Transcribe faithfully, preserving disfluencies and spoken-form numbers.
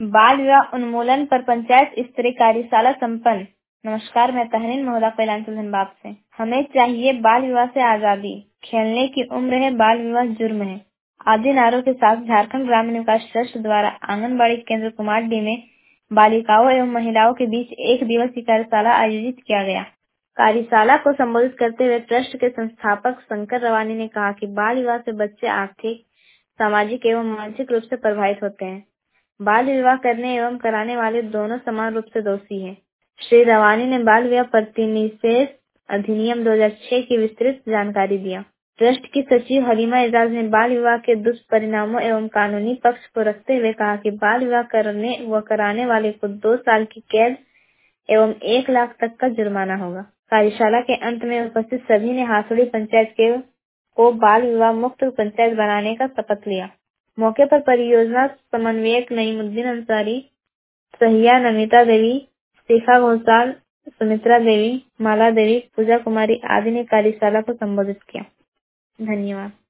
बाल विवाह उन्मूलन पर पंचायत स्तरीय कार्यशाला संपन्न। नमस्कार, मैं तहरीन मोहरा कैलांचल धनबाद से। हमें चाहिए बाल विवाह से आजादी, खेलने की उम्र है, बाल विवाह जुर्म है। आदि नारों के साथ झारखंड ग्रामीण विकास ट्रस्ट द्वारा आंगनबाड़ी केंद्र कुमारडी में बालिकाओं एवं महिलाओं के बीच एक दिवसीय कार्यशाला आयोजित किया गया। कार्यशाला को संबोधित करते हुए ट्रस्ट के संस्थापक शंकर रवानी ने कहा कि बाल विवाह से बच्चे आर्थिक, सामाजिक एवं मानसिक रूप से प्रभावित होते हैं। बाल विवाह करने एवं कराने वाले दोनों समान रूप से दोषी हैं। श्री रवानी ने बाल विवाह प्रतिनिषेध अधिनियम दो हज़ार छह की विस्तृत जानकारी दिया। ट्रस्ट की सचिव हलीमा एजाज ने बाल विवाह के दुष्परिणामों एवं कानूनी पक्ष को रखते हुए कहा कि बाल विवाह करने व कराने वाले को दो साल की कैद एवं एक लाख तक का जुर्माना होगा। कार्यशाला के अंत में उपस्थित सभी ने हासुड़ी पंचायत के को बाल विवाह मुक्त पंचायत बनाने का शपथ लिया। मौके पर परियोजना समन्वयक नईमुद्दीन अंसारी, सहिया नमिता देवी, शिखा घोषाल, सुमित्रा देवी, माला देवी, पूजा कुमारी आदि ने कार्यशाला को संबोधित किया। धन्यवाद।